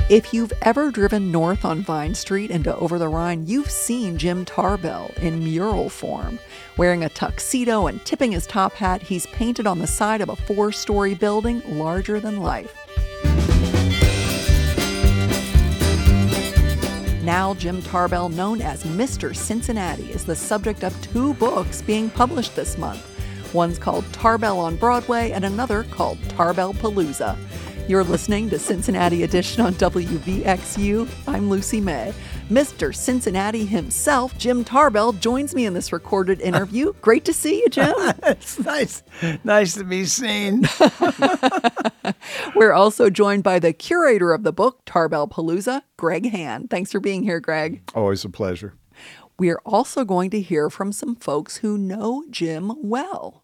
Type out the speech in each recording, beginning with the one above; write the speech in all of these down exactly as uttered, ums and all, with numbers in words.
If you've ever driven north on Vine Street into Over the Rhine, you've seen Jim Tarbell in mural form. Wearing a tuxedo and tipping his top hat, he's painted on the side of a four-story building larger than life. Now Jim Tarbell, known as Mister Cincinnati, is the subject of two books being published this month. One's called Tarbell on Broadway and another called Tarbell-Palooza. You're listening to Cincinnati Edition on W V X U. I'm Lucy May. Mister Cincinnati himself, Jim Tarbell, joins me in this recorded interview. Great to see you, Jim. It's nice, nice to be seen. We're also joined by the curator of the book, Tarbell-Palooza, Greg Hand. Thanks for being here, Greg. Always a pleasure. We're also going to hear from some folks who know Jim well.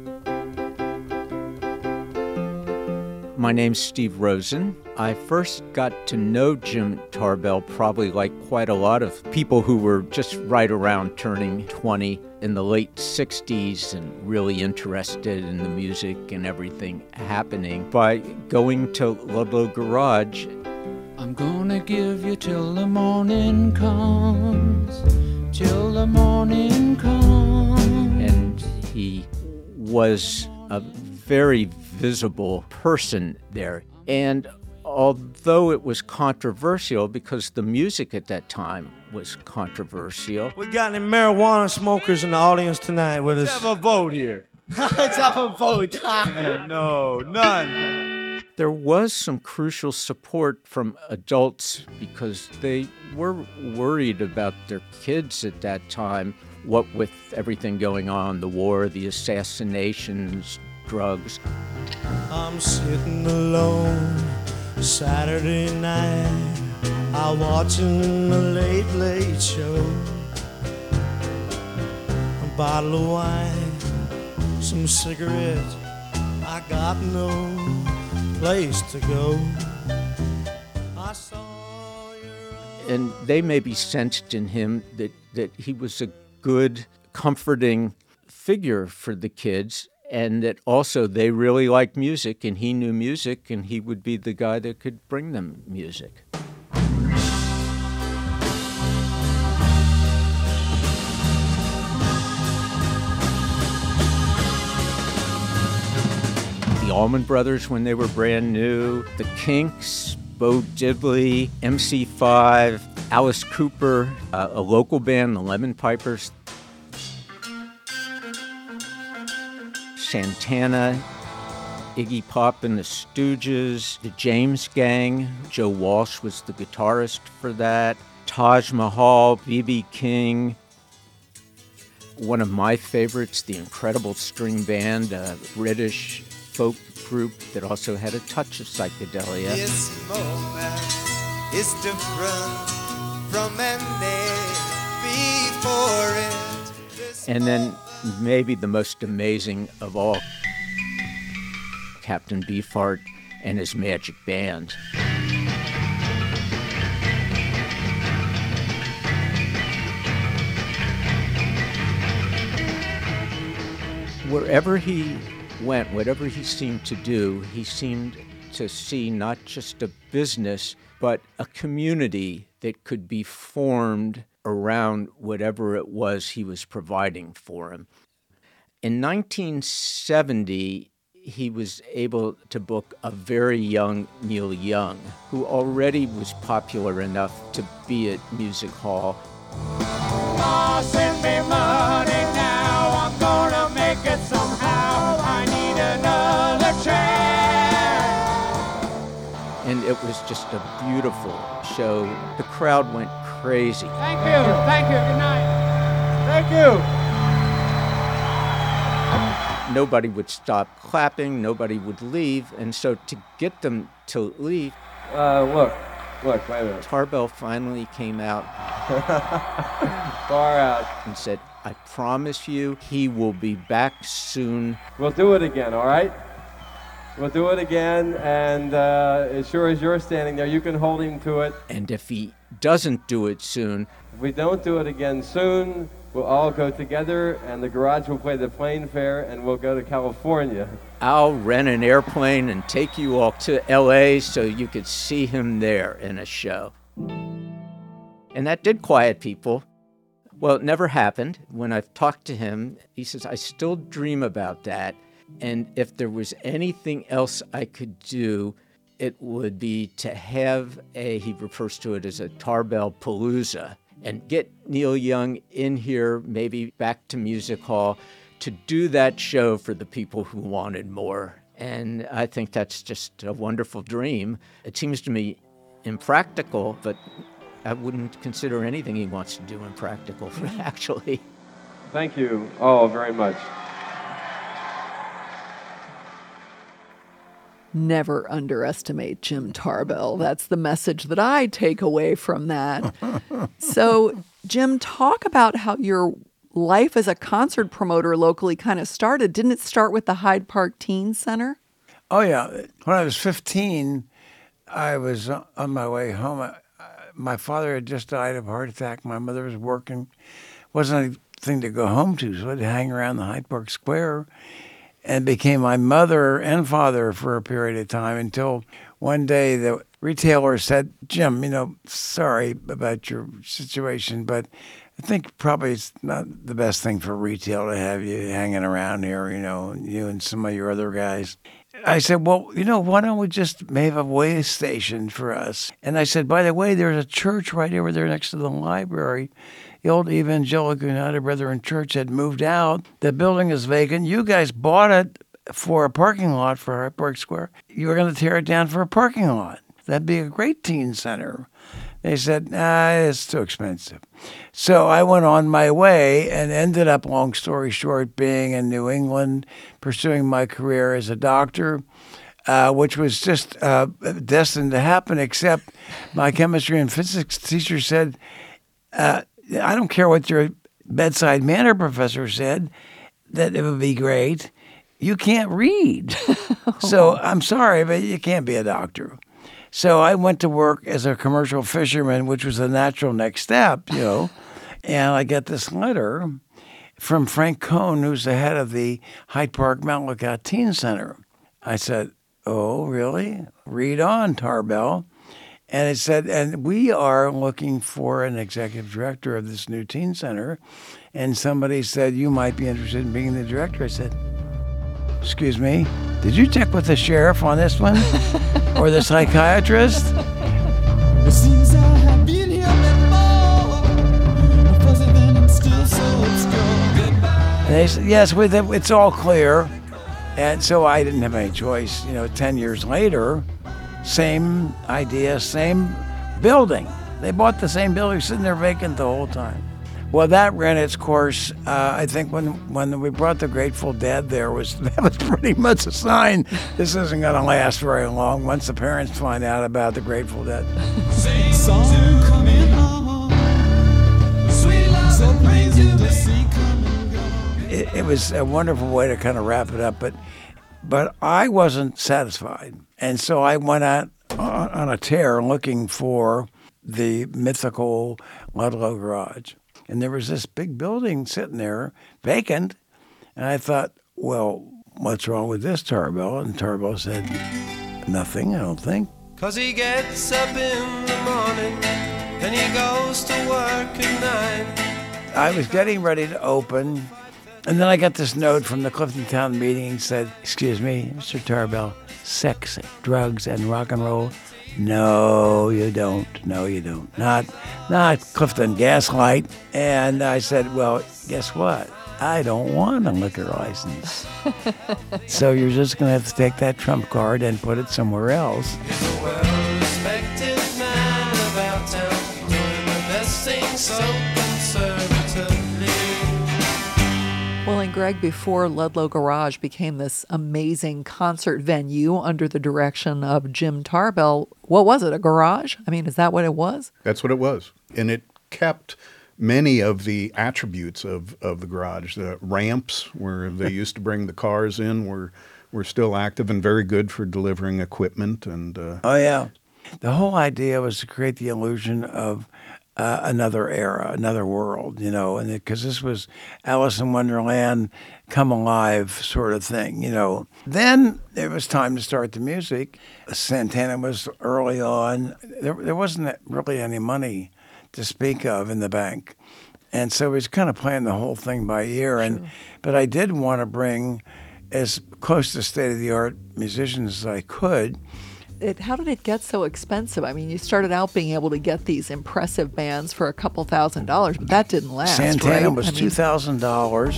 My name's Steve Rosen. I first got to know Jim Tarbell probably like quite a lot of people who were just right around turning twenty in the late sixties and really interested in the music and everything happening by going to Ludlow Garage. I'm gonna give you till the morning comes, till the morning comes. And he was a very visible person there. And although it was controversial, because the music at that time was controversial. We got any marijuana smokers in the audience tonight with us? Let's have a vote here. Let's have a vote. No, none. There was some crucial support from adults because they were worried about their kids at that time, what with everything going on, the war, the assassinations, drugs. I'm sitting alone Saturday night, I'm watching the Late Late Show. A bottle of wine, some cigarettes, I got no place to go. I saw your... And they maybe sensed in him that, that he was a good, comforting figure for the kids, and that also they really liked music, and he knew music, and he would be the guy that could bring them music. The Allman Brothers when they were brand new, the Kinks, Bo Diddley, M C five, Alice Cooper, uh, a local band, the Lemon Pipers, Santana, Iggy Pop and the Stooges, the James Gang. Joe Walsh was the guitarist for that. Taj Mahal, B B King. One of my favorites, the Incredible String Band, a British folk group that also had a touch of psychedelia. This moment is different from any before it. This And then maybe the most amazing of all, Captain Beefheart and his Magic Band. Wherever he went, whatever he seemed to do, he seemed to see not just a business, but a community that could be formed around whatever it was he was providing for him. In nineteen seventy, he was able to book a very young Neil Young, who already was popular enough to be at Music Hall. Oh, send me money now, I'm gonna make it somehow. I need another chance. And it was just a beautiful show. The crowd went crazy. Thank you, thank you, good night. Thank you. Nobody would stop clapping, nobody would leave, and so to get them to leave, Uh, look, look, wait a minute. Tarbell finally came out Far out. and said, I promise you he will be back soon. We'll do it again, all right? We'll do it again, and uh, as sure as you're standing there, you can hold him to it. And if he doesn't do it soon, if we don't do it again soon, we'll all go together, and the garage will play the plane fair, and we'll go to California. I'll rent an airplane and take you all to L A so you could see him there in a show. And that did quiet people. Well, it never happened. When I've talked to him, he says, I still dream about that. And if there was anything else I could do, it would be to have a, he refers to it as a Tarbell Palooza, and get Neil Young in here, maybe back to Music Hall, to do that show for the people who wanted more. And I think that's just a wonderful dream. It seems to me impractical, but I wouldn't consider anything he wants to do impractical, actually. Thank you all very much. Never underestimate Jim Tarbell. That's the message that I take away from that. So, Jim, talk about how your life as a concert promoter locally kind of started. Didn't it start with the Hyde Park Teen Center? Oh, yeah. When I was fifteen, I was on my way home. My father had just died of a heart attack. My mother was working. Wasn't anything to go home to, so I'd hang around the Hyde Park Square, and became my mother and father for a period of time until one day the retailer said, Jim, you know, sorry about your situation, but I think probably it's not the best thing for retail to have you hanging around here, you know, you and some of your other guys. I said, well, you know, why don't we just have a way station for us? And I said, by the way, there's a church right over there next to the library. The old Evangelical United Brethren Church had moved out. The building is vacant. You guys bought it for a parking lot for Hyde Park Square. You were going to tear it down for a parking lot. That'd be a great teen center. They said, nah, it's too expensive. So I went on my way and ended up, long story short, being in New England, pursuing my career as a doctor, uh, which was just uh, destined to happen, except my chemistry and physics teacher said, uh, I don't care what your bedside manner professor said, that it would be great. You can't read. So I'm sorry, but you can't be a doctor. So I went to work as a commercial fisherman, which was the natural next step, you know. And I get this letter from Frank Cohn, who's the head of the Hyde Park Mount Lookout Teen Center. I said, oh, really? Read on, Tarbell. And it said, and we are looking for an executive director of this new teen center. And somebody said, you might be interested in being the director. I said, excuse me, did you check with the sheriff on this one? Or the psychiatrist? It seems I have been here before, but then I'm still so obscure. And they said, yes, it's all clear. And so I didn't have any choice. You know, ten years later, same idea, same building. They bought the same building, sitting there vacant the whole time. Well, that ran its course. Uh, I think when when we brought the Grateful Dead there, was that was pretty much a sign this isn't going to last very long once the parents find out about the Grateful Dead. Sing song coming home, sweet love so praise you to see come and go. It, it was a wonderful way to kind of wrap it up, but but I wasn't satisfied, and so I went out on, on a tear looking for the mythical Ludlow Garage. And there was this big building sitting there, vacant. And I thought, well, what's wrong with this, Tarbell? And Tarbell said, nothing, I don't think. Cause he gets up in the morning, then he goes to work at night. I was getting ready to open, and then I got this note from the Clifton Town meeting said, excuse me, Mister Tarbell, sex, drugs, and rock and roll? No, you don't. No, you don't. Not not Clifton Gaslight. And I said, well, guess what? I don't want a liquor license. So you're just going to have to take that trump card and put it somewhere else. He's a well-respected man about town, doing the best thing so conservatively. Well, and Greg, before Ludlow Garage became this amazing concert venue under the direction of Jim Tarbell, what was it, a garage? I mean, is that what it was? That's what it was. And it kept many of the attributes of, of the garage. The ramps where they used to bring the cars in were we're still active and very good for delivering equipment. And uh, Oh, yeah. The whole idea was to create the illusion of uh, another era, another world, you know, and because this was Alice in Wonderland, come alive sort of thing, you know. Then it was time to start the music. Santana was early on. There, there wasn't really any money to speak of in the bank. And so we was kind of playing the whole thing by ear. And sure. But I did want to bring as close to state-of-the-art musicians as I could. It, how did it get so expensive? I mean, you started out being able to get these impressive bands for a couple thousand dollars, but that didn't last, Santana right? was I mean, two thousand dollars.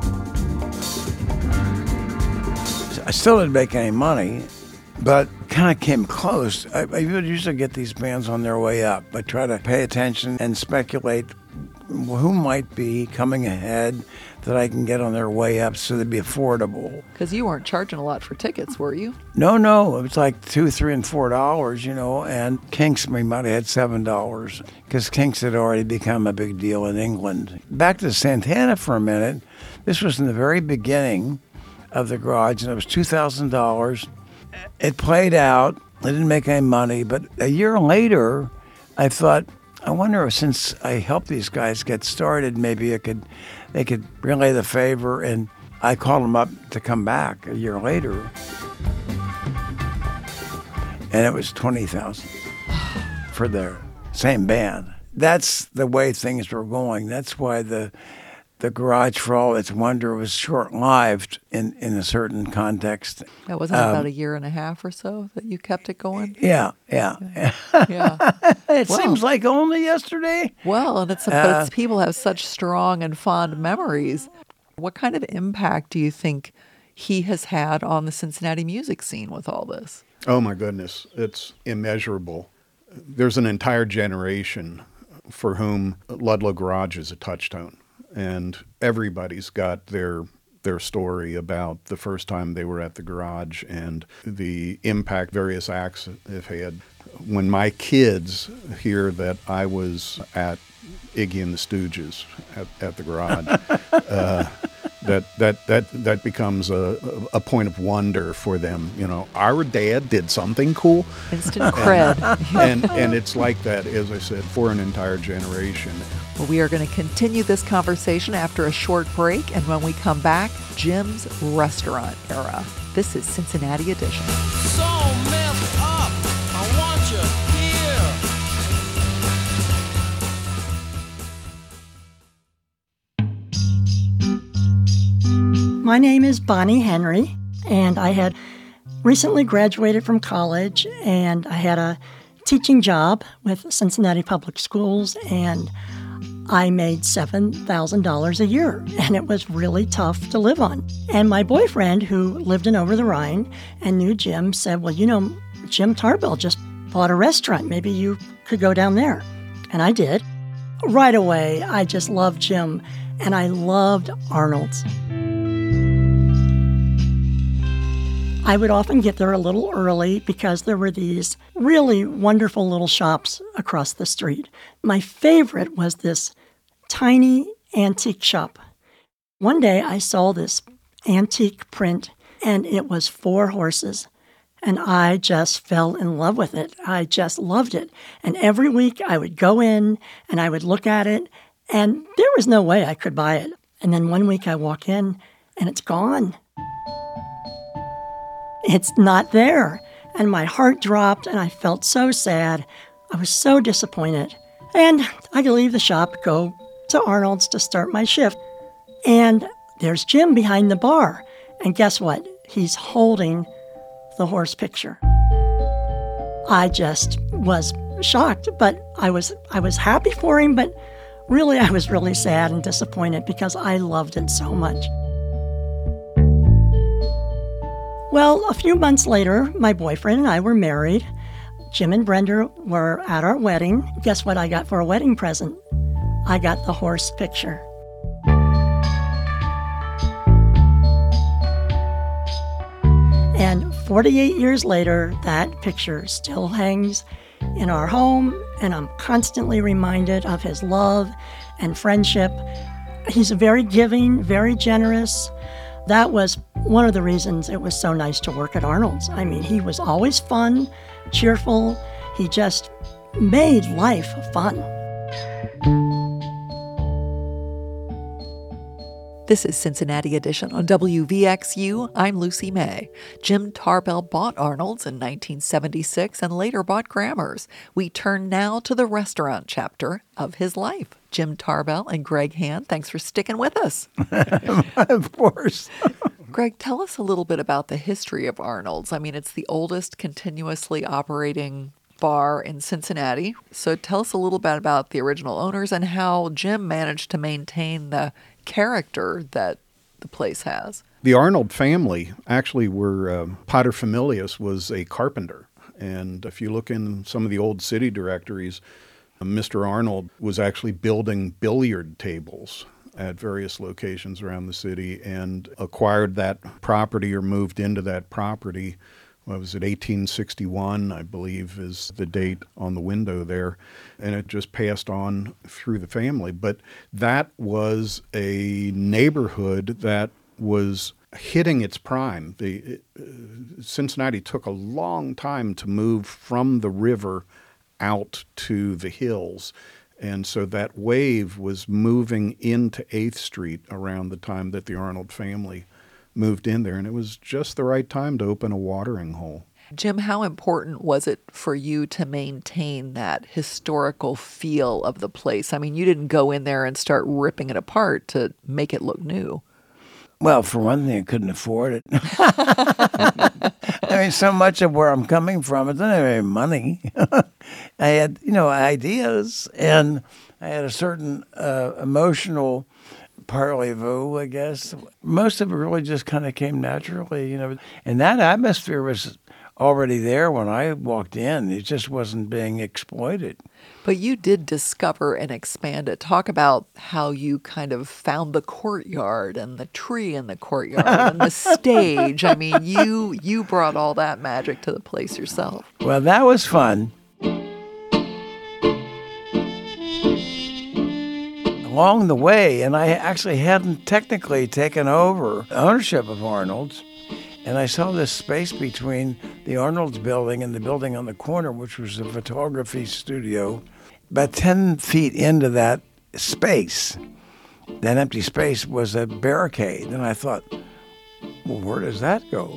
I still didn't make any money, but kind of came close. I, I would usually get these bands on their way up. I try to pay attention and speculate who might be coming ahead that I can get on their way up so they'd be affordable. Because you weren't charging a lot for tickets, were you? No, no. It was like two, three, and four dollars, you know. And Kinks, we might have had seven dollars because Kinks had already become a big deal in England. Back to Santana for a minute. This was in the very beginning of the Garage, and it was two thousand dollars. It played out. I didn't make any money, but a year later, I thought, I wonder if since I helped these guys get started, maybe I could, they could relay the favor. And I called them up to come back a year later, and it was twenty thousand for their same band. That's the way things were going. That's why the the Garage, for all its wonder, was short-lived in, in a certain context. That wasn't um, about a year and a half or so that you kept it going? Yeah, yeah. Yeah. It Well. seems like only yesterday. Well, and it's, but Uh, it's people have such strong and fond memories. What kind of impact do you think he has had on the Cincinnati music scene with all this? oh my goodness, it's immeasurable. There's an entire generation for whom Ludlow Garage is a touchstone. And everybody's got their their story about the first time they were at the Garage and the impact various acts have had. When my kids hear that I was at Iggy and the Stooges at, at the Garage, uh, that that that that becomes a, a point of wonder for them. You know, our dad did something cool. Instant cred. and and it's like that, as I said, for an entire generation. Well, we are going to continue this conversation after a short break, and when we come back, Jim's restaurant era. This is Cincinnati Edition. So messed up, I want you here. My name is Bonnie Henry, and I had recently graduated from college, and I had a teaching job with Cincinnati Public Schools, and I made seven thousand dollars a year, and it was really tough to live on. And my boyfriend, who lived in Over the Rhine and knew Jim, said, well, you know, Jim Tarbell just bought a restaurant. Maybe you could go down there. And I did. Right away, I just loved Jim, and I loved Arnold's. I would often get there a little early because there were these really wonderful little shops across the street. My favorite was this tiny antique shop. One day I saw this antique print, and it was four horses, and I just fell in love with it. I just loved it. And every week I would go in and I would look at it, and there was no way I could buy it. And then one week I walk in and it's gone. It's not there. And my heart dropped and I felt so sad. I was so disappointed. And I could leave the shop, go to Arnold's to start my shift. And there's Jim behind the bar. And guess what? He's holding the horse picture. I just was shocked, but I was I was happy for him, but really I was really sad and disappointed because I loved it so much. Well, a few months later, my boyfriend and I were married. Jim and Brenda were at our wedding. Guess what I got for a wedding present? I got the horse picture. And forty-eight years later, that picture still hangs in our home, and I'm constantly reminded of his love and friendship. He's very giving, very generous, That was one of the reasons it was so nice to work at Arnold's. I mean, he was always fun, cheerful. He just made life fun. This is Cincinnati Edition on W V X U. I'm Lucy May. Jim Tarbell bought Arnold's in nineteen seventy-six and later bought Grammer's. We turn now to the restaurant chapter of his life. Jim Tarbell and Greg Hand, thanks for sticking with us. Of course. Greg, tell us a little bit about the history of Arnold's. I mean, it's the oldest continuously operating bar in Cincinnati. So tell us a little bit about the original owners and how Jim managed to maintain the character that the place has. The Arnold family actually were, um, paterfamilias was a carpenter. And if you look in some of the old city directories, uh, Mister Arnold was actually building billiard tables at various locations around the city and acquired that property or moved into that property. What was it, eighteen sixty-one, I believe, is the date on the window there. And it just passed on through the family. But that was a neighborhood that was hitting its prime. The uh, Cincinnati took a long time to move from the river out to the hills. And so that wave was moving into eighth Street around the time that the Arnold family moved in there, and it was just the right time to open a watering hole. Jim, how important was it for you to maintain that historical feel of the place? I mean, you didn't go in there and start ripping it apart to make it look new. Well, for one thing, I couldn't afford it. I mean, so much of where I'm coming from, I didn't have any money. I had, you know, ideas, and I had a certain uh, emotional parlez-vous, I guess. Most of it really just kind of came naturally, you know. And that atmosphere was already there when I walked in. It just wasn't being exploited. But you did discover and expand it. Talk about how you kind of found the courtyard and the tree in the courtyard and the stage. I mean, you you brought all that magic to the place yourself. Well, that was fun. Along the way, and I actually hadn't technically taken over ownership of Arnold's, and I saw this space between the Arnold's building and the building on the corner, which was a photography studio. About ten feet into that space, that empty space, was a barricade. And I thought, well, where does that go?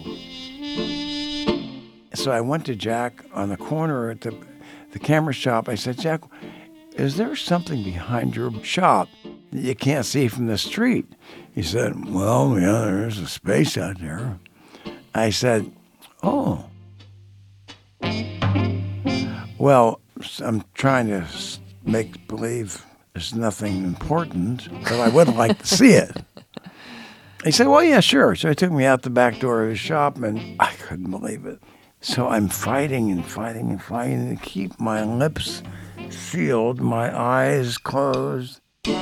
So I went to Jack on the corner at the, the camera shop. I said, Jack, is there something behind your shop that you can't see from the street? He said, well, yeah, there's a space out there. I said, oh. Well, I'm trying to make believe there's nothing important, but I would like to see it. He said, well, yeah, sure. So he took me out the back door of his shop, and I couldn't believe it. So I'm fighting and fighting and fighting to keep my lips sealed, my eyes closed.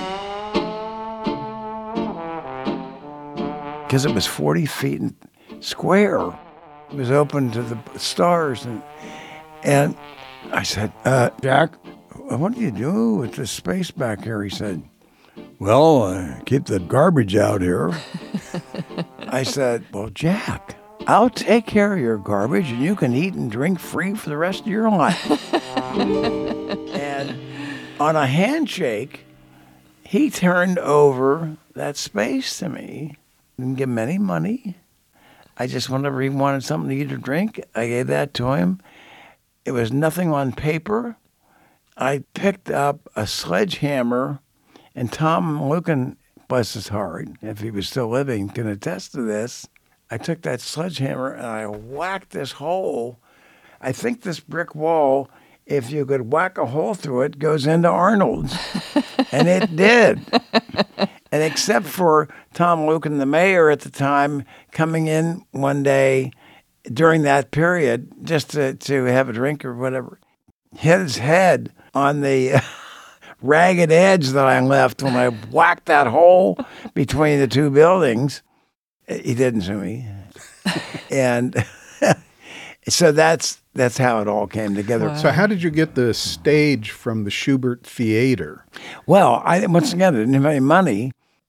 Because it was forty feet square. It was open to the stars. And and I said, uh, Jack, what do you do with this space back here? He said, well, uh, keep the garbage out here. I said, well, Jack, I'll take care of your garbage and you can eat and drink free for the rest of your life. And on a handshake, he turned over that space to me. Didn't give him any money. I just, whenever he wanted something to eat or drink, I gave that to him. It was nothing on paper. I picked up a sledgehammer, and Tom Lucan, bless his heart, if he was still living, can attest to this. I took that sledgehammer and I whacked this hole. I think this brick wall, if you could whack a hole through it, goes into Arnold's. And it did. And except for Tom Lucan, the mayor at the time, coming in one day during that period just to, to have a drink or whatever, hit his head on the ragged edge that I left when I whacked that hole between the two buildings. He didn't sue me. And so that's that's how it all came together. Wow. So how did you get the stage from the Schubert Theater? Well, I once again, I didn't have any money.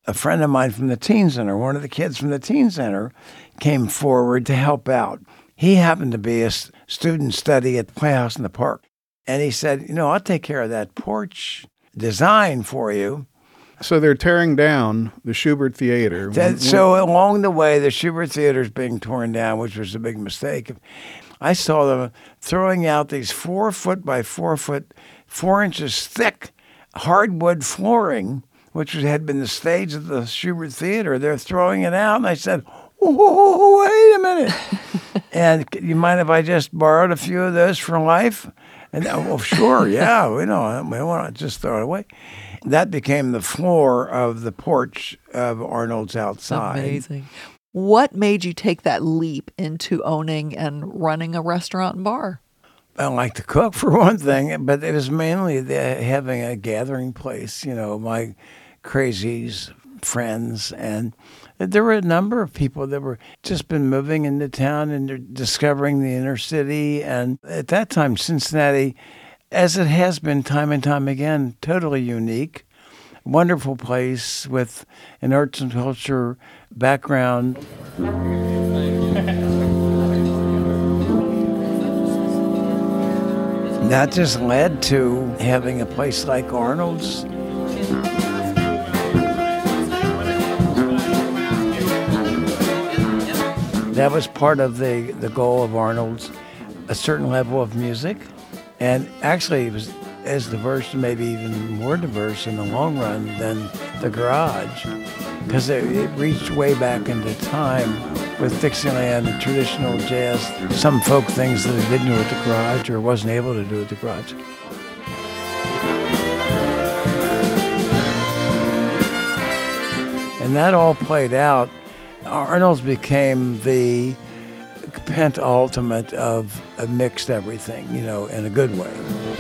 a friend of mine from the teen center, one of the kids from the teen center, came forward to help out. He happened to be a student study at the Playhouse in the Park. And he said, you know, I'll take care of that porch design for you. So they're tearing down the Schubert Theater. That, so along the way, the Schubert Theater is being torn down, which was a big mistake. I saw them throwing out these four foot by four foot, four inches thick hardwood flooring, which had been the stage of the Schubert Theater. They're throwing it out, and I said, "Oh, wait a minute! And you mind if I just borrowed a few of those for life?" And well, sure, yeah, we don't, we want to just throw it away. That became the floor of the porch of Arnold's outside. Amazing. What made you take that leap into owning and running a restaurant and bar? I like to cook, for one thing, but it was mainly the, having a gathering place, you know, my crazies, friends, and there were a number of people that were just been moving into town and discovering the inner city. And at that time, Cincinnati, as it has been time and time again, totally unique, wonderful place with an arts and culture background. That just led to having a place like Arnold's. That was part of the, the goal of Arnold's, a certain level of music. And actually, it was as diverse, maybe even more diverse in the long run than the Garage, because it, it reached way back into time with Dixieland and traditional jazz, some folk things that it didn't do at the Garage or wasn't able to do at the Garage. And that all played out. Arnold's became the penultimate of a mixed everything, you know, in a good way.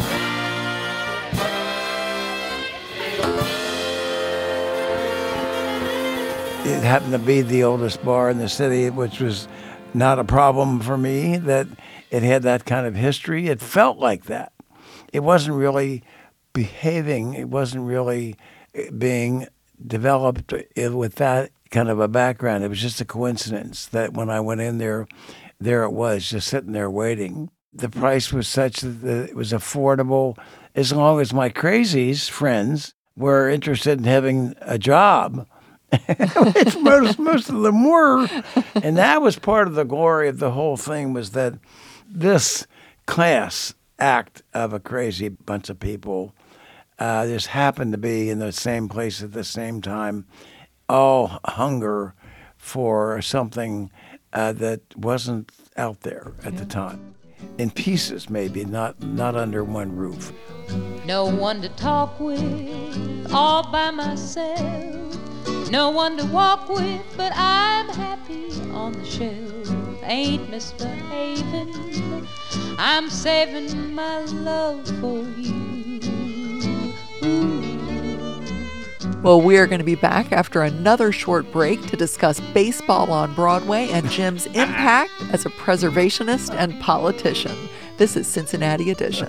It happened to be the oldest bar in the city, which was not a problem for me, that it had that kind of history. It felt like that. It wasn't really behaving. It wasn't really being developed with that kind of a background. It was just a coincidence that when I went in there, there it was, just sitting there waiting. The price was such that it was affordable as long as my crazies friends were interested in having a job, which most, most of them were. And that was part of the glory of the whole thing, was that this class act of a crazy bunch of people uh, just happened to be in the same place at the same time, all hunger for something uh, that wasn't out there at yeah. the time. In pieces, maybe, not not under one roof. No one to talk with, all by myself. No one to walk with, but I'm happy on the shelf. Ain't misbehaving, I'm saving my love for you. Ooh. Well, we are going to be back after another short break to discuss baseball on Broadway and Jim's impact as a preservationist and politician. This is Cincinnati Edition.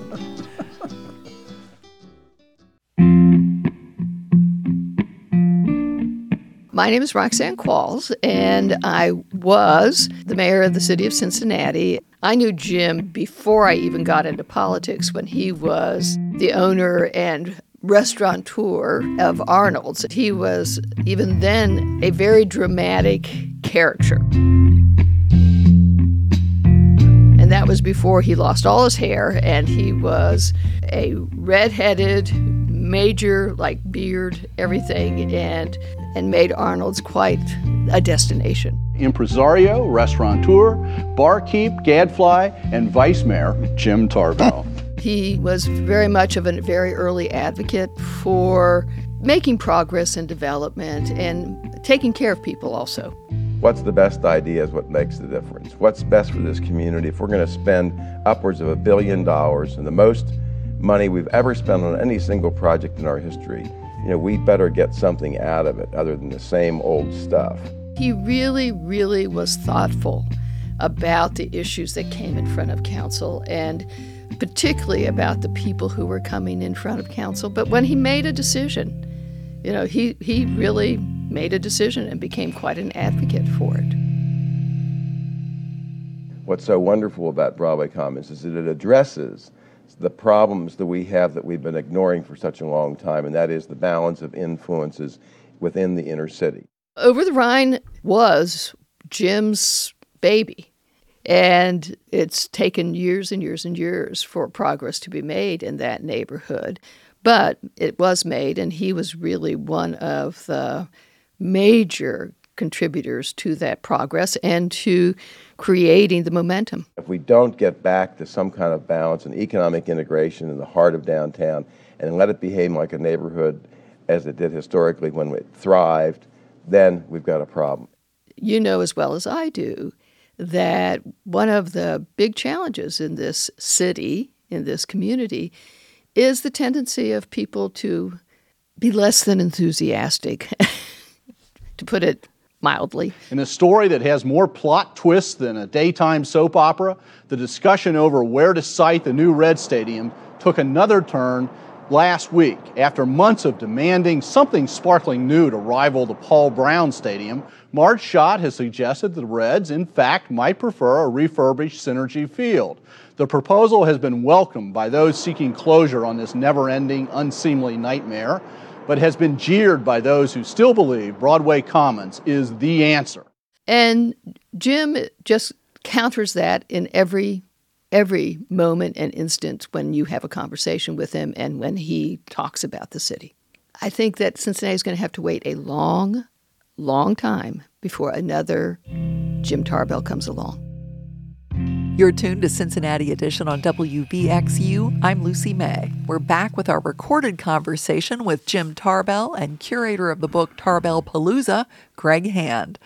My name is Roxanne Qualls, and I was the mayor of the city of Cincinnati. I knew Jim before I even got into politics, when he was the owner and restaurateur of Arnold's. He was, even then, a very dramatic character. And that was before he lost all his hair, and he was a redheaded, major, like beard, everything, and and made Arnold's quite a destination. Impresario, restaurateur, barkeep, gadfly, and vice mayor, Jim Tarbell. He was very much of a very early advocate for making progress and development and taking care of people also. What's the best idea is what makes the difference. What's best for this community? If we're going to spend upwards of a billion dollars and the most money we've ever spent on any single project in our history, you know, we better get something out of it other than the same old stuff. He really, really was thoughtful about the issues that came in front of council, and particularly about the people who were coming in front of council. But when he made a decision, you know, he, he really made a decision and became quite an advocate for it. What's so wonderful about Broadway Commons is that it addresses the problems that we have that we've been ignoring for such a long time, and that is the balance of influences within the inner city. Over the Rhine was Jim's baby, and it's taken years and years and years for progress to be made in that neighborhood. But it was made, and he was really one of the major contributors to that progress and to creating the momentum. If we don't get back to some kind of balance and economic integration in the heart of downtown and let it behave like a neighborhood as it did historically when it thrived, then we've got a problem. You know as well as I do that one of the big challenges in this city, in this community, is the tendency of people to be less than enthusiastic, to put it mildly. In a story that has more plot twists than a daytime soap opera, the discussion over where to site the new Red Stadium took another turn last week. After months of demanding something sparkling new to rival the Paul Brown Stadium, Marge Schott has suggested the Reds, in fact, might prefer a refurbished Synergy Field. The proposal has been welcomed by those seeking closure on this never-ending, unseemly nightmare, but has been jeered by those who still believe Broadway Commons is the answer. And Jim just counters that in every every moment and instant when you have a conversation with him and when he talks about the city. I think that Cincinnati is going to have to wait a long, long time before another Jim Tarbell comes along. You're tuned to Cincinnati Edition on W V X U. I'm Lucy May. We're back with our recorded conversation with Jim Tarbell and curator of the book Tarbell Palooza, Greg Hand.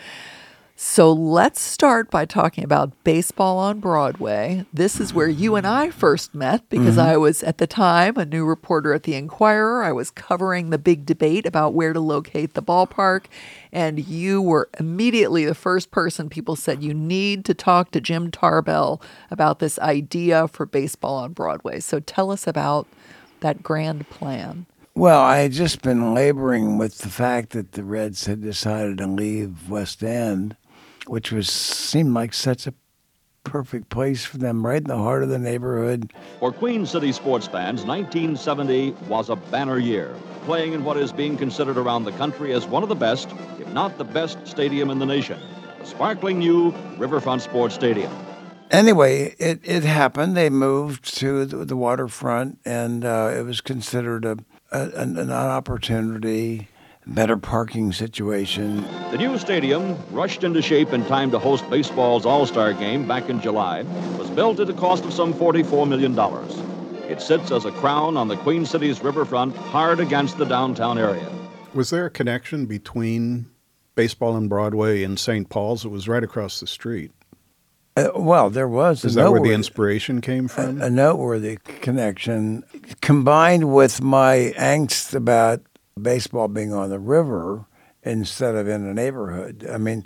So let's start by talking about baseball on Broadway. This is where you and I first met because mm-hmm. I was, at the time, a new reporter at the Enquirer. I was covering the big debate about where to locate the ballpark, and you were immediately the first person people said, you need to talk to Jim Tarbell about this idea for baseball on Broadway. So tell us about that grand plan. Well, I had just been laboring with the fact that the Reds had decided to leave West End, which was seemed like such a perfect place for them, right in the heart of the neighborhood. For Queen City sports fans, nineteen seventy was a banner year, playing in what is being considered around the country as one of the best, if not the best, stadium in the nation, the sparkling new Riverfront Sports Stadium. Anyway, it, it happened. They moved to the, the waterfront, and uh, it was considered a, a an, an opportunity, better parking situation. The new stadium, rushed into shape in time to host baseball's All-Star game back in July, was built at a cost of some forty-four million dollars. It sits as a crown on the Queen City's riverfront, hard against the downtown area. Was there a connection between baseball and Broadway in Saint Paul's? It was right across the street. Uh, well, there was. Is that where the inspiration came from? A, a noteworthy connection, combined with my angst about baseball being on the river instead of in a neighborhood. I mean,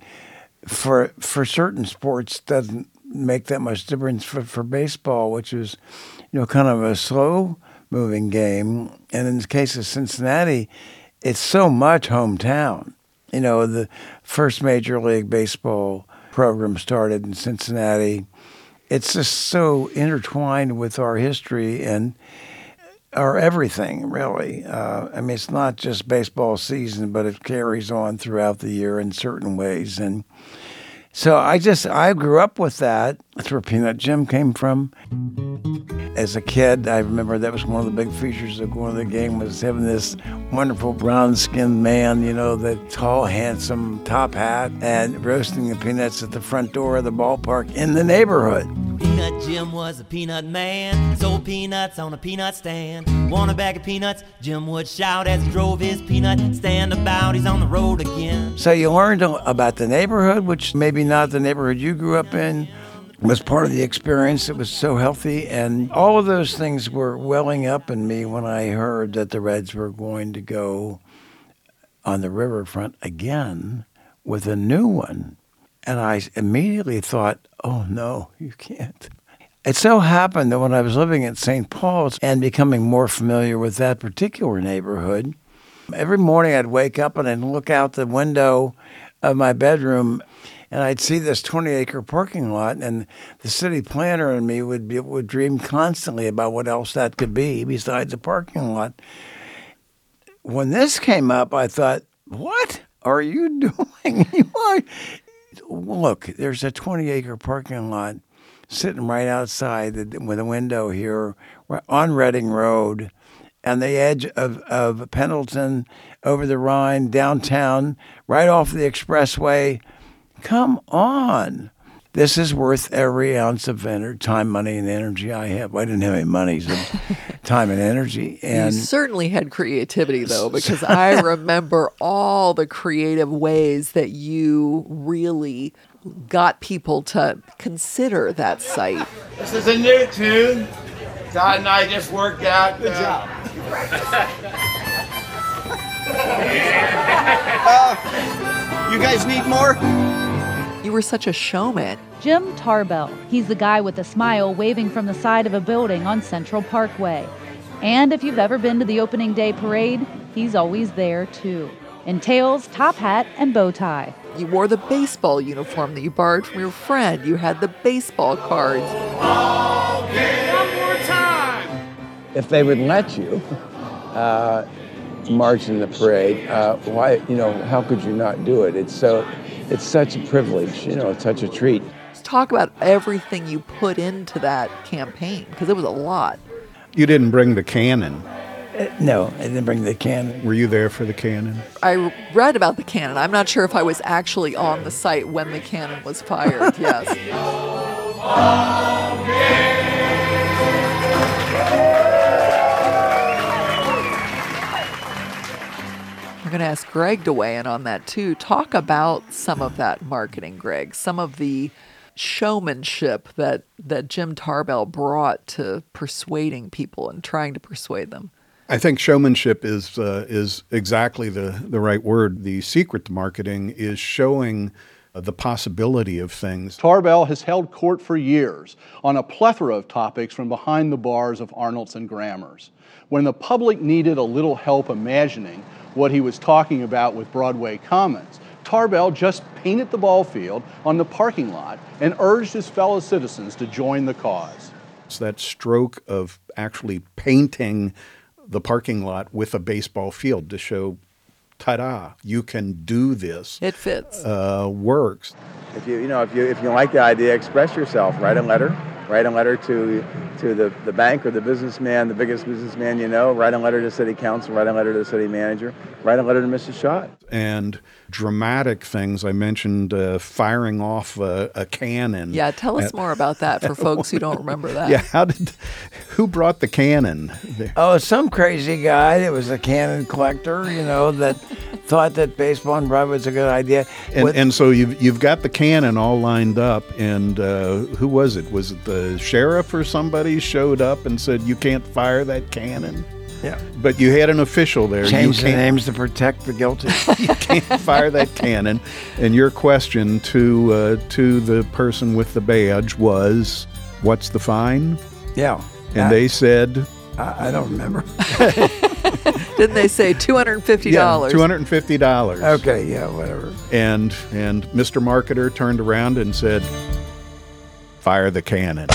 for for certain sports, doesn't make that much difference. For, for baseball, which is, you know, kind of a slow-moving game, and in the case of Cincinnati, it's so much hometown. You know, the first Major League Baseball program started in Cincinnati. It's just so intertwined with our history and our everything, really. Uh, I mean, it's not just baseball season, but it carries on throughout the year in certain ways. And so I just, I grew up with that. That's where Peanut Jim came from. As a kid, I remember that was one of the big features of going to the game, was having this wonderful brown-skinned man, you know, the tall, handsome top hat, and roasting the peanuts at the front door of the ballpark in the neighborhood. Peanut Jim was a peanut man, sold peanuts on a peanut stand. Want a bag of peanuts? Jim would shout as he drove his peanut stand about. He's on the road again. So you learned about the neighborhood, which maybe not the neighborhood you grew up in, was part of the experience. It was so healthy, and all of those things were welling up in me when I heard that the Reds were going to go on the riverfront again with a new one. And I immediately thought, oh, no, you can't. It so happened that when I was living at Saint Paul's and becoming more familiar with that particular neighborhood, Every morning I'd wake up and I'd look out the window of my bedroom and I'd see this twenty-acre parking lot, and the city planner and me would be, would dream constantly about what else that could be besides a parking lot. When this came up, I thought, what are you doing? You are... Look, there's a twenty-acre parking lot sitting right outside the, with a window here on Reading Road, on the edge of, of Pendleton, over the Rhine, downtown, right off the expressway. Come on. This is worth every ounce of ener- time, money, and energy I have. I didn't have any money, so time and energy. And you certainly had creativity, though, because I remember all the creative ways that you really got people to consider that site. This is a new tune. Todd and I just worked out. Good job. uh, you guys need more? You were such a showman. Jim Tarbell. He's the guy with the smile waving from the side of a building on Central Parkway. And if you've ever been to the opening day parade, he's always there too. In tails, top hat, and bow tie. You wore the baseball uniform that you borrowed from your friend. You had the baseball cards. One more time. If they would let you uh, march in the parade, uh, why, you know, how could you not do it? It's so, it's such a privilege, you know, it's such a treat. Let's talk about everything you put into that campaign, because it was a lot. You didn't bring the cannon. Uh, no, I didn't bring the cannon. Were you there for the cannon? I read about the cannon. I'm not sure if I was actually on the site when the cannon was fired. Yes. We're going to ask Greg to weigh in on that, too. Talk about some of that marketing, Greg, some of the showmanship that, that Jim Tarbell brought to persuading people and trying to persuade them. I think showmanship is uh, is exactly the, the right word. The secret to marketing is showing uh, the possibility of things. Tarbell has held court for years on a plethora of topics from behind the bars of Arnold's and Grammer's. When the public needed a little help imagining what he was talking about with Broadway Commons, Tarbell just painted the ball field on the parking lot and urged his fellow citizens to join the cause. It's that stroke of actually painting the parking lot with a baseball field to show, ta-da, you can do this. It fits. Uh, works. If you, you know, if you if you like the idea, express yourself. Write a letter. Write a letter to to the, the bank or the businessman, the biggest businessman you know. Write a letter to city council. Write a letter to the city manager. Write a letter to Missus Schott. And dramatic things. I mentioned uh, firing off a, a cannon. Yeah, tell us at, more about that for folks who don't remember that. Yeah, how did? Who brought the cannon? Oh, some crazy guy that was a cannon collector, you know, that thought that baseball on Broadway was a good idea. And, With, and so you've you've got the cannon all lined up, and uh, who was it? Was it the sheriff or somebody showed up and said, "You can't fire that cannon"? Yeah. But you had an official there. Change you the names to protect the guilty. You can't fire that cannon. And your question to uh, to the person with the badge was, "What's the fine?" Yeah. And I, they said, I, I don't remember. Didn't they say two hundred fifty dollars? Yeah, two hundred fifty dollars. Okay, yeah, whatever. And and Mister Marketer turned around and said, "Fire the cannon."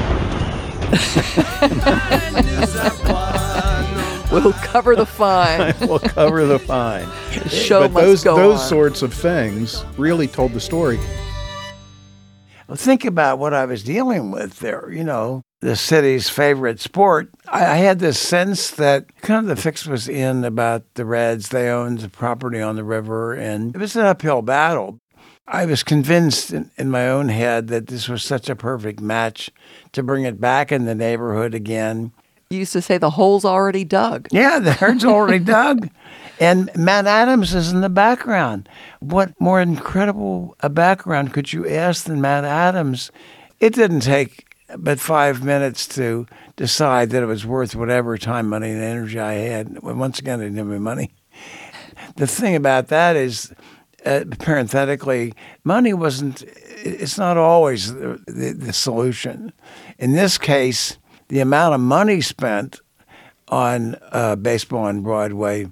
We'll cover the fine. We'll cover the fine. The show but must those, go those on. sorts of things really told the story. Well, think about what I was dealing with there, you know, the city's favorite sport. I, I had this sense that kind of the fix was in about the Reds. They owned the property on the river, and it was an uphill battle. I was convinced in, in my own head that this was such a perfect match to bring it back in the neighborhood again. You used to say the hole's already dug. Yeah, the herd's already dug. And Matt Adams is in the background. What more incredible a background could you ask than Matt Adams? It didn't take but five minutes to decide that it was worth whatever time, money, and energy I had. Once again, I didn't have any money. The thing about that is, uh, parenthetically, money wasn't, it's not always the, the, the solution. In this case, the amount of money spent on uh, baseball on Broadway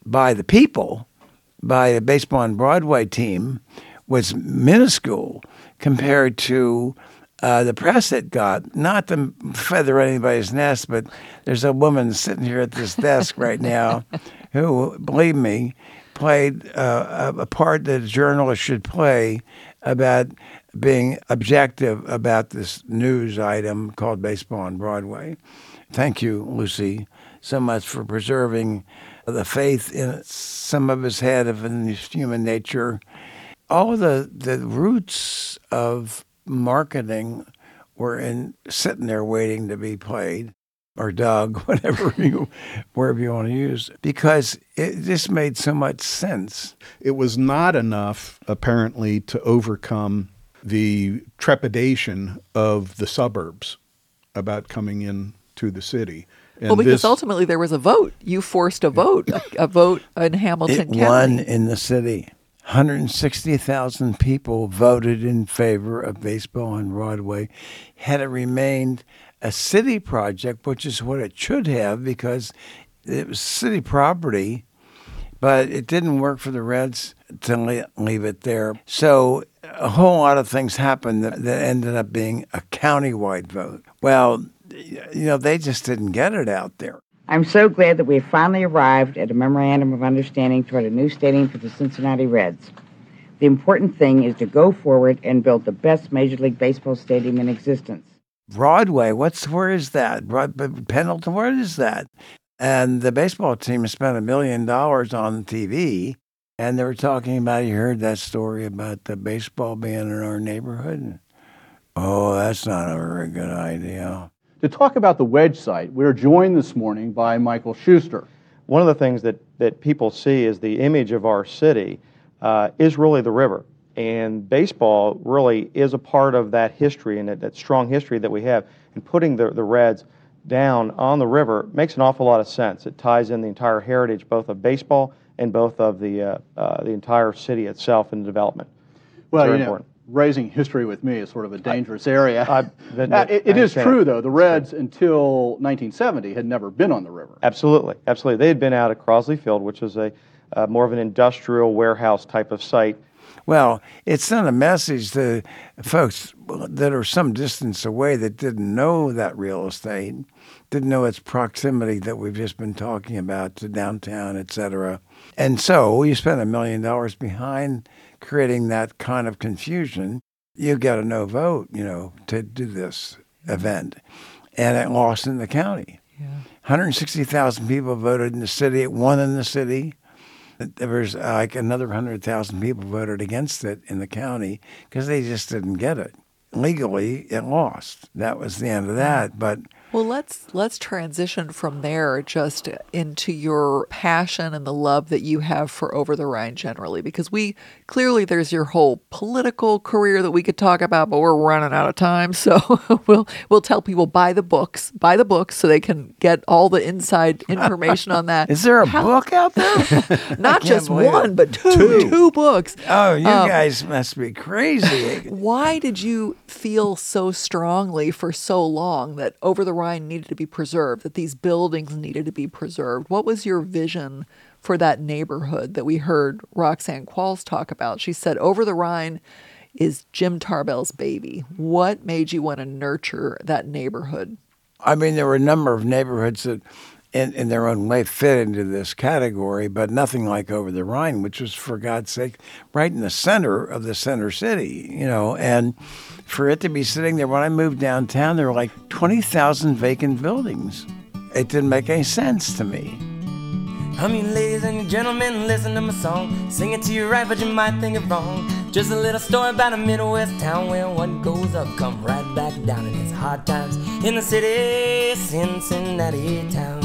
by the people, by a baseball on Broadway team, was minuscule compared to uh, the press it got. Not to feather anybody's nest, but there's a woman sitting here at this desk right now who, believe me, played uh, a part that a journalist should play about being objective about this news item called Baseball on Broadway. Thank you, Lucy, so much for preserving the faith in some of us had of in human nature. All of the, the roots of marketing were in sitting there waiting to be played or dug, whatever you, wherever you want to use, because it just made so much sense. It was not enough, apparently, to overcome the trepidation of the suburbs about coming in to the city. And well, because this, ultimately there was a vote. You forced a vote, a, a vote in Hamilton it County. It won in the city. one hundred sixty thousand people voted in favor of Baseball on Broadway. Had it remained a city project, which is what it should have, because it was city property, but it didn't work for the Reds to leave it there. So a whole lot of things happened that, that ended up being a countywide vote. Well, you know, they just didn't get it out there. I'm so glad that we have finally arrived at a memorandum of understanding toward a new stadium for the Cincinnati Reds. The important thing is to go forward and build the best Major League Baseball stadium in existence. Broadway, what's where is that? Broad, Pendleton, where is that? And the baseball team spent a million dollars on T V, and they were talking about, you heard that story about the baseball being in our neighborhood? Oh, that's not a very good idea. To talk about the wedge site, we're joined this morning by Michael Schuster. One of the things that, that people see is the image of our city uh, is really the river. And baseball really is a part of that history and that, that strong history that we have. And putting the, the Reds down on the river makes an awful lot of sense. It ties in the entire heritage both of baseball and both of the, uh, uh, the entire city itself and development. Well, it's very you know, important. Raising history with me is sort of a dangerous I, area. I, that, uh, it it is true, though. The Reds, sure. until nineteen seventy, had never been on the river. Absolutely. Absolutely. They had been out at Crosley Field, which is a uh, more of an industrial warehouse type of site. Well, it sent a message to folks that are some distance away that didn't know that real estate, didn't know its proximity that we've just been talking about to downtown, et cetera. And so you spent a million dollars behind creating that kind of confusion. You got a no vote, you know, to do this event. And it lost in the county. Yeah. one hundred sixty thousand people voted in the city. It won in the city. There was uh, like another one hundred thousand people voted against it in the county because they just didn't get it. Legally, it lost. That was the end of that. But well, let's let's transition from there just into your passion and the love that you have for Over the Rhine generally, because we clearly there's your whole political career that we could talk about, but we're running out of time. So we'll we'll tell people buy the books, buy the books so they can get all the inside information on that. Is there a How, book out there? Not just one, it. but two, two, two books. Oh, you um, guys must be crazy. Why did you feel so strongly for so long that Over the Rhine needed to be preserved, that these buildings needed to be preserved? What was your vision for that neighborhood that we heard Roxanne Qualls talk about? She said, Over the Rhine is Jim Tarbell's baby. What made you want to nurture that neighborhood? I mean, there were a number of neighborhoods that in, in their own way fit into this category, but nothing like Over the Rhine, which was, for God's sake, right in the center of the center city, you know, and for it to be sitting there, when I moved downtown, there were like twenty thousand vacant buildings. It didn't make any sense to me. I mean, ladies and gentlemen, listen to my song. Sing it to you right, but you might think it wrong. Just a little story about a Midwest town where what goes up come right back down. And it's hard times in the city, Cincinnati town.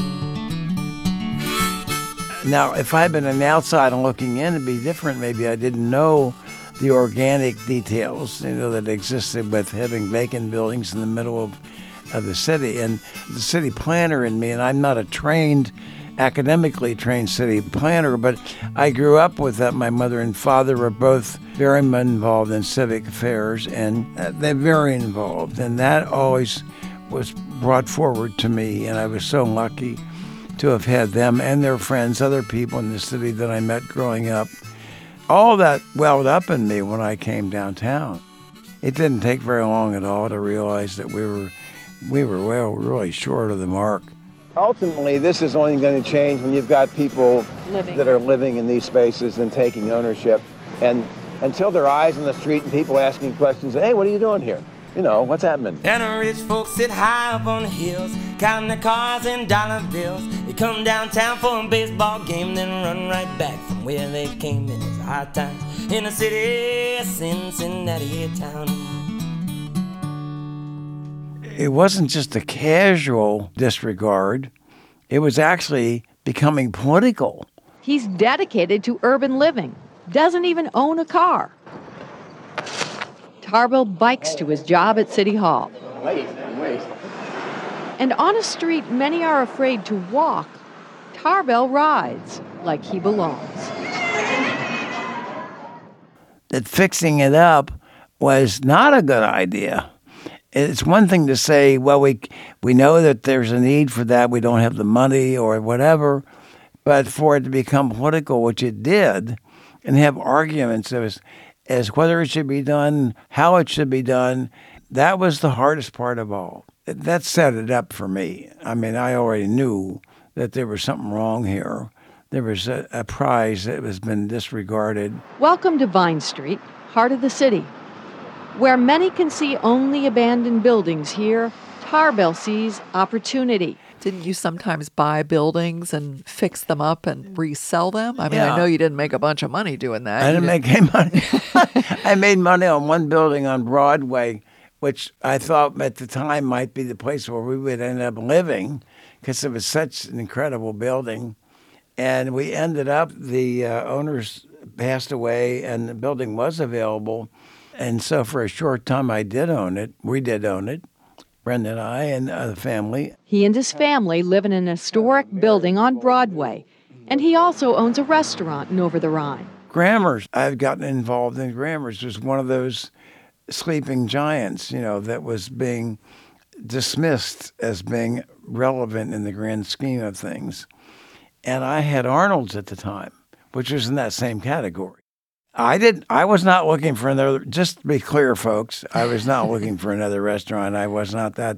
Now, if I'd been an outsider looking in, it'd be different. Maybe I didn't know the organic details, you know, that existed with having vacant buildings in the middle of, of the city. And the city planner in me, and I'm not a trained, academically trained city planner, but I grew up with that. My mother and father were both very involved in civic affairs, and they're very involved. And that always was brought forward to me, and I was so lucky to have had them and their friends, other people in the city that I met growing up. All that welled up in me when I came downtown. It didn't take very long at all to realize that we were we were well really short of the mark. Ultimately, this is only going to change when you've got people Living. that are living in these spaces and taking ownership. And until there are eyes on the street and people asking questions, hey, what are you doing here? You know, what's happening? And the rich folks sit high up on the hills, counting their cars and dollar bills. They come downtown for a baseball game, then run right back from where they came. And it's hard times in the city of Cincinnati town. It wasn't just a casual disregard. It was actually becoming political. He's dedicated to urban living, doesn't even own a car. Tarbell bikes to his job at City Hall. Wait, wait. And on a street many are afraid to walk, Tarbell rides like he belongs. That fixing it up was not a good idea. It's one thing to say, well, we we know that there's a need for that, we don't have the money or whatever, but for it to become political, which it did, and have arguments as, as whether it should be done, how it should be done, that was the hardest part of all. That set it up for me. I mean, I already knew that there was something wrong here. There was a, a prize that has been disregarded. Welcome to Vine Street, heart of the city. Where many can see only abandoned buildings here, Tarbell sees opportunity. Didn't you sometimes buy buildings and fix them up and resell them? I mean, Yeah. I know you didn't make a bunch of money doing that. I You didn't make any money. I made money on one building on Broadway, which I thought at the time might be the place where we would end up living because it was such an incredible building. And we ended up, the uh, owners passed away and the building was available. And so for a short time, I did own it. We did own it, Brenda and I and uh, the family. He and his family live in an historic building on Broadway, and he also owns a restaurant in Over the Rhine. Grammars, I've gotten involved in Grammars. It was one of those sleeping giants, you know, that was being dismissed as being relevant in the grand scheme of things. And I had Arnold's at the time, which was in that same category. I didn't. I was not looking for another. Just to be clear, folks, I was not looking for another restaurant. I was not that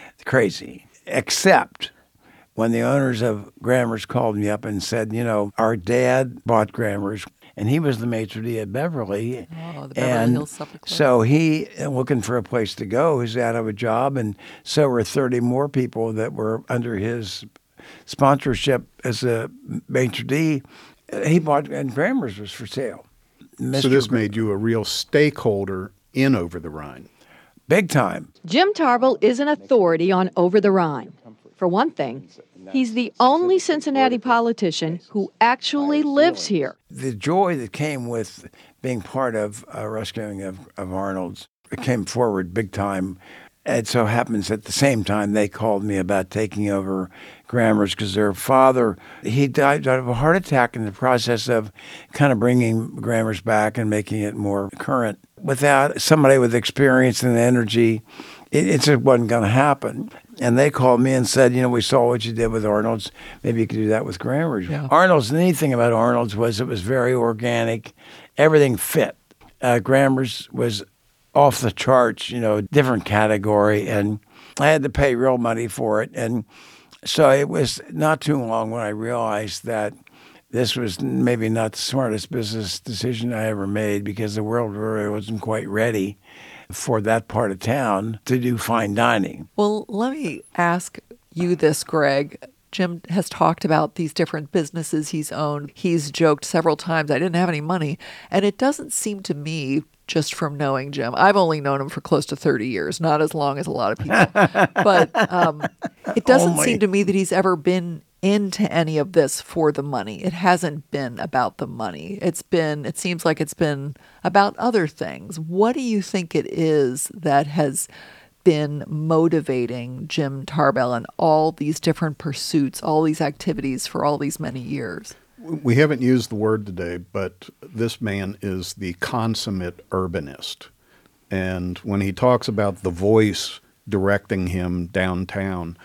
crazy. Except when the owners of Grammars called me up and said, you know, our dad bought Grammars, and he was the maitre d' at Beverly. Oh, the Beverly and Hills Supper Club. So he, looking for a place to go, he's out of a job, and so were thirty more people that were under his sponsorship as a maitre d'. He bought, and Grammars was for sale. Mister So this made you a real stakeholder in Over the Rhine. Big time. Jim Tarbell is an authority on Over the Rhine. For one thing, he's the only Cincinnati politician who actually lives here. The joy that came with being part of a rescuing of, of Arnold's, it came forward big time. It so happens at the same time they called me about taking over Grammars because their father, he died of a heart attack in the process of kind of bringing Grammars back and making it more current. Without somebody with experience and energy, it, it just wasn't going to happen. And they called me and said, you know, we saw what you did with Arnold's. Maybe you could do that with Grammars. Yeah. Arnold's, the neat thing about Arnold's was it was very organic. Everything fit. Uh, Grammars was off the charts, you know, different category. And I had to pay real money for it. And so it was not too long when I realized that this was maybe not the smartest business decision I ever made because the world really wasn't quite ready for that part of town to do fine dining. Well, let me ask you this, Greg. Jim has talked about these different businesses he's owned. He's joked several times, I didn't have any money. And it doesn't seem to me, just from knowing Jim, I've only known him for close to thirty years, not as long as a lot of people. But um, it doesn't Only. seem to me that he's ever been into any of this for the money. It hasn't been about the money. It's been, it seems like it's been about other things. What do you think it is that has been motivating Jim Tarbell in all these different pursuits, all these activities for all these many years? We haven't used the word today, but this man is the consummate urbanist. And when he talks about the voice directing him downtown,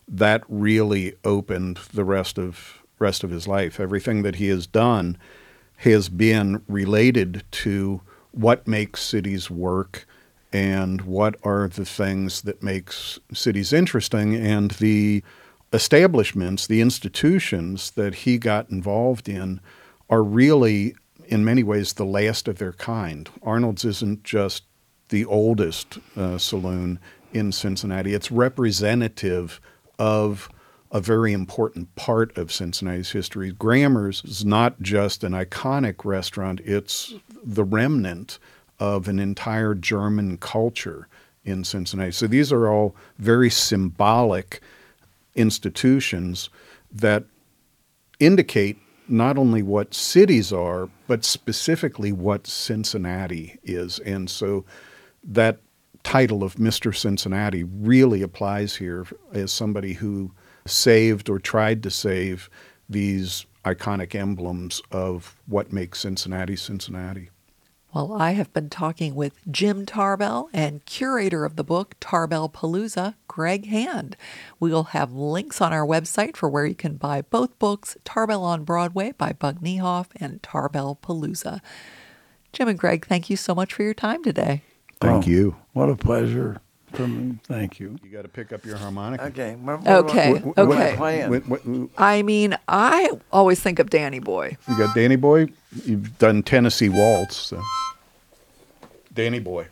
that really opened the rest of rest of his life. Everything that he has done has been related to what makes cities work and what are the things that makes cities interesting, and the establishments, the institutions that he got involved in are really, in many ways, the last of their kind. Arnold's isn't just the oldest uh, saloon in Cincinnati. It's representative of a very important part of Cincinnati's history. Grammer's is not just an iconic restaurant, it's the remnant of an entire German culture in Cincinnati. So these are all very symbolic institutions that indicate not only what cities are, but specifically what Cincinnati is. And so that title of Mister Cincinnati really applies here as somebody who saved or tried to save these iconic emblems of what makes Cincinnati, Cincinnati. Well, I have been talking with Jim Tarbell and curator of the book Tarbell Palooza, Greg Hand. We will have links on our website for where you can buy both books, Tarbell on Broadway by Bug Niehoff and Tarbell Palooza. Jim and Greg, thank you so much for your time today. Thank Oh, you. What a pleasure for me. Thank you. You got to pick up your harmonica. Okay. What, Okay, what, what, okay. What am I playing? What- what- I mean, I always think of Danny Boy. You got Danny Boy. You've done Tennessee Waltz. So. Danny Boy.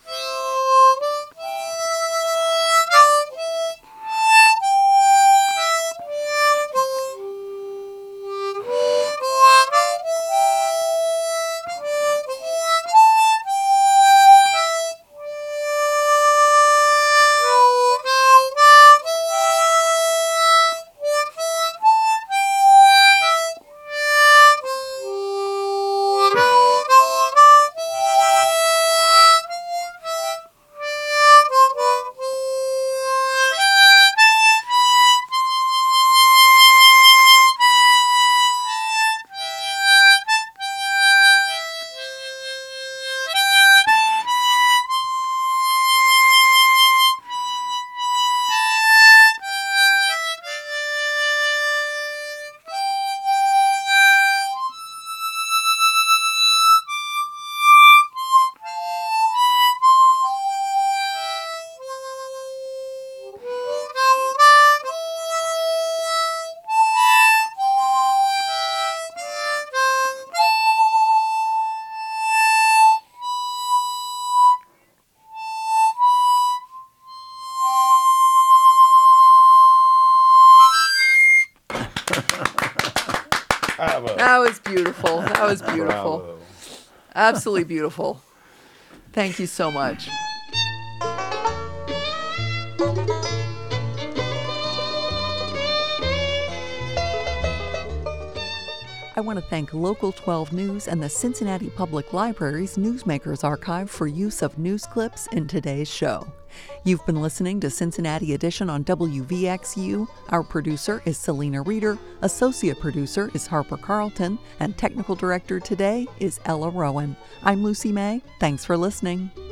That was beautiful. That was beautiful. Bravo. Absolutely beautiful. Thank you so much. I want to thank Local twelve News and the Cincinnati Public Library's Newsmakers Archive for use of news clips in today's show. You've been listening to Cincinnati Edition on W V X U. Our producer is Selena Reeder, associate producer is Harper Carlton, and technical director today is Ella Rowan. I'm Lucy May. Thanks for listening.